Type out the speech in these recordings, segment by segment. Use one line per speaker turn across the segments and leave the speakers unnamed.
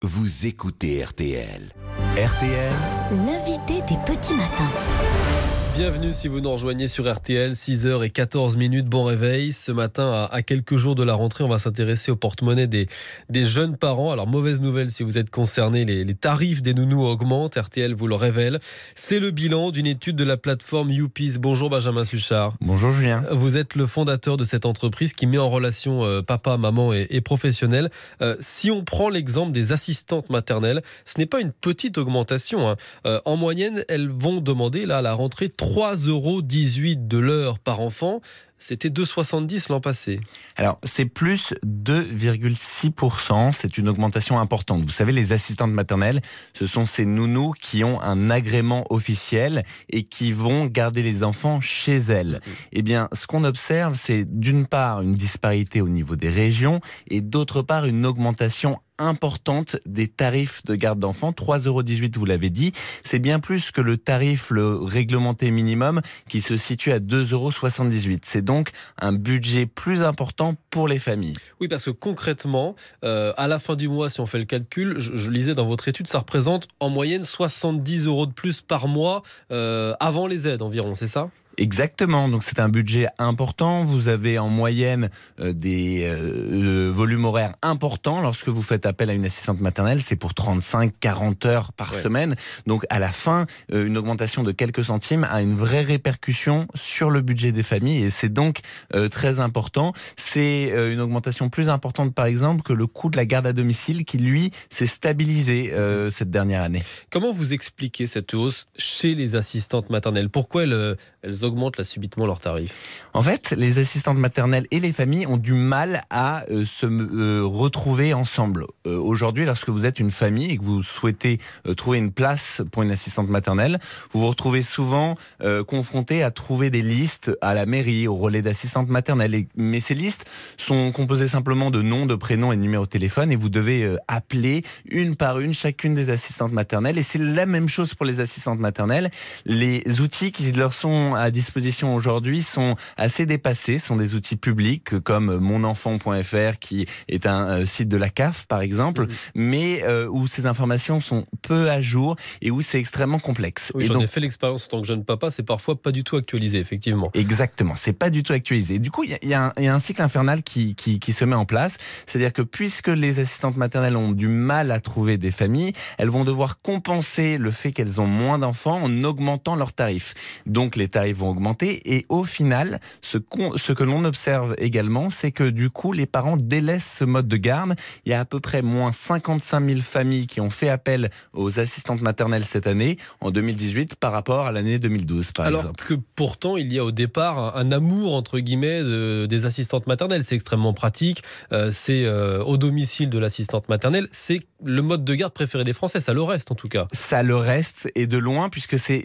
Vous écoutez RTL. RTL,
l'invité des petits matins.
Bienvenue si vous nous rejoignez sur RTL, 6h14, bon réveil. Ce matin, à quelques jours de la rentrée, on va s'intéresser au porte-monnaie des jeunes parents. Alors, mauvaise nouvelle si vous êtes concernés, les tarifs des nounous augmentent, RTL vous le révèle. C'est le bilan d'une étude de la plateforme Youpies. Bonjour Benjamin Suchard.
Bonjour Julien.
Vous êtes le fondateur de cette entreprise qui met en relation papa, maman et professionnels. Si on prend l'exemple des assistantes maternelles, ce n'est pas une petite augmentation. En moyenne, elles vont demander là, à la rentrée 3,18 € de l'heure par enfant. C'était 2,70 € l'an passé.
Alors, c'est plus 2,6%. C'est une augmentation importante. Vous savez, les assistantes maternelles, ce sont ces nounous qui ont un agrément officiel et qui vont garder les enfants chez elles. Eh bien, ce qu'on observe, c'est d'une part une disparité au niveau des régions et d'autre part une augmentation importante des tarifs de garde d'enfants. 3,18 €, vous l'avez dit, c'est bien plus que le tarif le réglementé minimum qui se situe à 2,78 €. C'est donc un budget plus important pour les familles.
Oui, parce que concrètement, à la fin du mois, si on fait le calcul, je lisais dans votre étude, ça représente en moyenne 70 € de plus par mois avant les aides environ, c'est ça ?
Exactement, donc c'est un budget important. Vous avez en moyenne des volumes horaires importants. Lorsque vous faites appel à une assistante maternelle, c'est pour 35-40 heures par semaine. Donc à la fin, une augmentation de quelques centimes a une vraie répercussion sur le budget des familles et c'est donc très important. C'est une augmentation plus importante par exemple que le coût de la garde à domicile qui lui s'est stabilisé cette dernière année.
Comment vous expliquez cette hausse chez les assistantes maternelles ? Pourquoi elles augmentent là subitement leurs tarifs ?
En fait, les assistantes maternelles et les familles ont du mal à se retrouver ensemble. Aujourd'hui, lorsque vous êtes une famille et que vous souhaitez trouver une place pour une assistante maternelle, vous vous retrouvez souvent confronté à trouver des listes à la mairie, au relais d'assistantes maternelles. Mais ces listes sont composées simplement de noms, de prénoms et de numéros de téléphone et vous devez appeler une par une chacune des assistantes maternelles. Et c'est la même chose pour les assistantes maternelles. Les outils qui leur sont à disposition aujourd'hui sont assez dépassés, sont des outils publics comme monenfant.fr qui est un site de la CAF par exemple, mais où ces informations sont peu à jour et où c'est extrêmement complexe.
Oui, j'en ai fait l'expérience en tant que jeune papa, c'est parfois pas du tout actualisé, effectivement.
Exactement, c'est pas du tout actualisé. Du coup, il y a un cycle infernal qui se met en place, c'est-à-dire que puisque les assistantes maternelles ont du mal à trouver des familles, elles vont devoir compenser le fait qu'elles ont moins d'enfants en augmentant leurs tarifs. Donc les tarifs vont augmenter et au final, ce que l'on observe également, c'est que du coup, les parents délaissent ce mode de garde. Il y a à peu près moins 55 000 familles qui ont fait appel aux assistantes maternelles cette année, en 2018, par rapport à l'année 2012, par exemple.
Alors que pourtant, il y a au départ un amour, entre guillemets, des assistantes maternelles. C'est extrêmement pratique. C'est au domicile de l'assistante maternelle. C'est le mode de garde préféré des Français. Ça le reste, en tout cas.
Ça le reste, et de loin, puisque c'est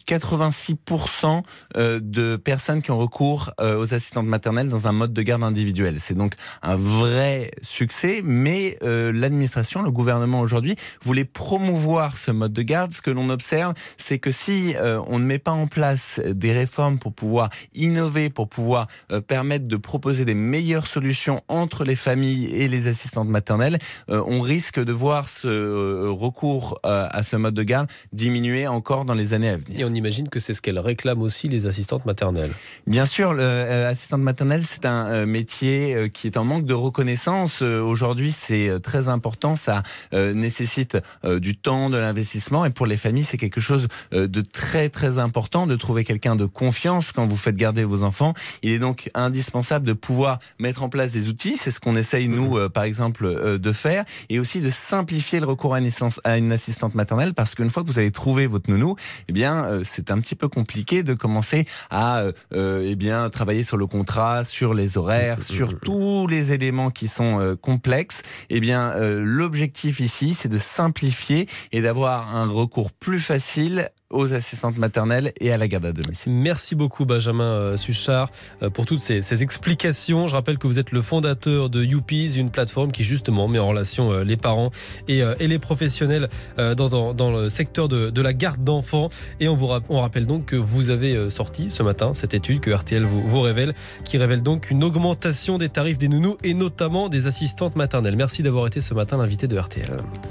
86% de personnes qui ont recours aux assistantes maternelles dans un mode de garde individuel. C'est donc un vrai succès, mais l'administration, le gouvernement aujourd'hui, voulait promouvoir ce mode de garde. Ce que l'on observe, c'est que si on ne met pas en place des réformes pour pouvoir innover, pour pouvoir permettre de proposer des meilleures solutions entre les familles et les assistantes maternelles, on risque de voir ce recours à ce mode de garde diminuer encore dans les années à venir.
Et on imagine que c'est ce qu'elles réclament aussi, les assistantes maternelles.
Bien sûr, l'assistante maternelle, c'est un métier qui est en manque de reconnaissance. Aujourd'hui, c'est très important. Ça nécessite du temps, de l'investissement. Et pour les familles, c'est quelque chose de très, très important de trouver quelqu'un de confiance quand vous faites garder vos enfants. Il est donc indispensable de pouvoir mettre en place des outils. C'est ce qu'on essaye, nous, par exemple, de faire. Et aussi de simplifier le recours à une assistante maternelle parce qu'une fois que vous avez trouvé votre nounou, eh bien, c'est un petit peu compliqué de commencer à travailler sur le contrat, sur les horaires, sur tous les éléments qui sont complexes. Eh bien, l'objectif ici, c'est de simplifier et d'avoir un recours plus facile aux assistantes maternelles et à la garde à domicile.
Merci beaucoup Benjamin Suchard pour toutes ces explications. Je rappelle que vous êtes le fondateur de Youpies, une plateforme qui justement met en relation les parents et les professionnels dans le secteur de la garde d'enfants. Et on rappelle donc que vous avez sorti ce matin cette étude que RTL vous révèle, qui révèle donc une augmentation des tarifs des nounous et notamment des assistantes maternelles. Merci d'avoir été ce matin l'invité de RTL.